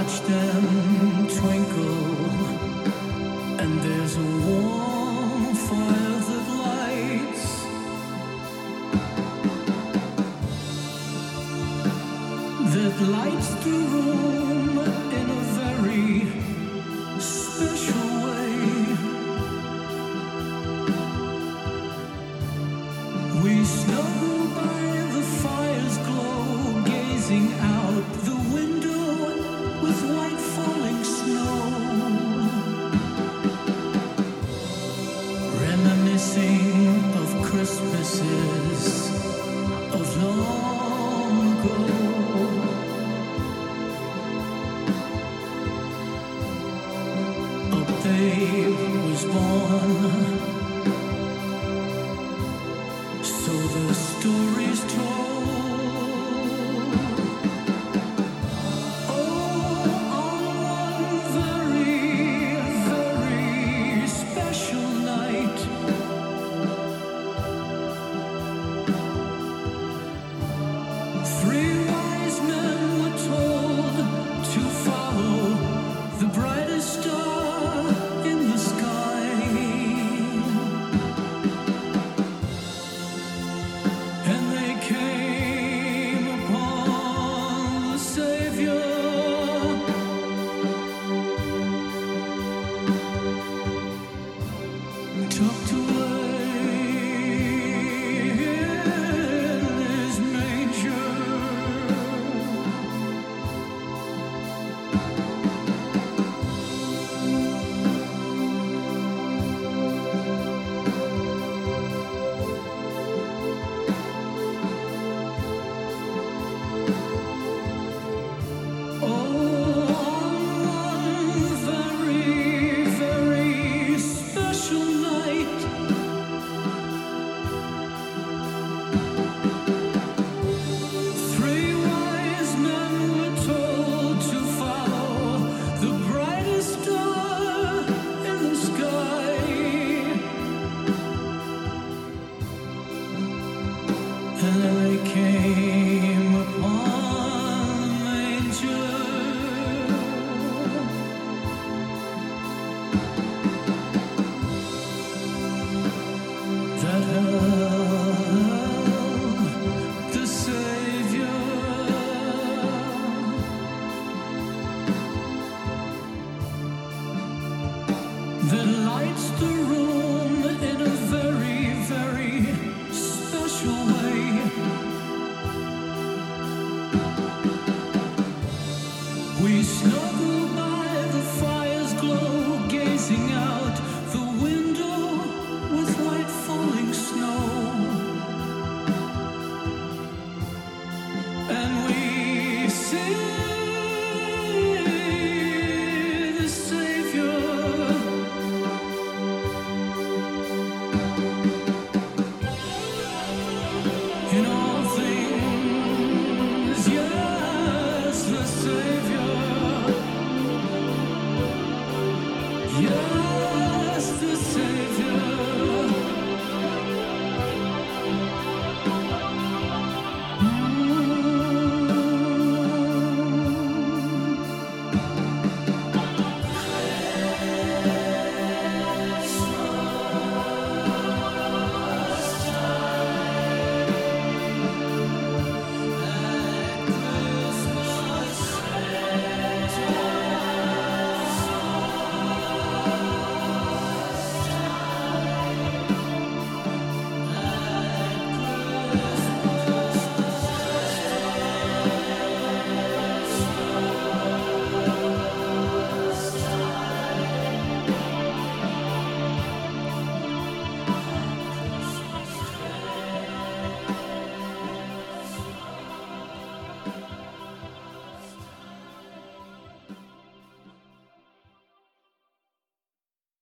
watch them twinkle, and there's a warm fire that lights the room in a very special way. We snuggle by the fire's glow, gazing out the window with white falling snow, reminiscing of Christmases of long ago. Babe was born, so the story's told. Oh, on one very, very special night, three wise men were told to follow the brightest star. Tucked away in his manger, and they came upon the manger. That held the Savior. That lights the room in a very, very special way. We snow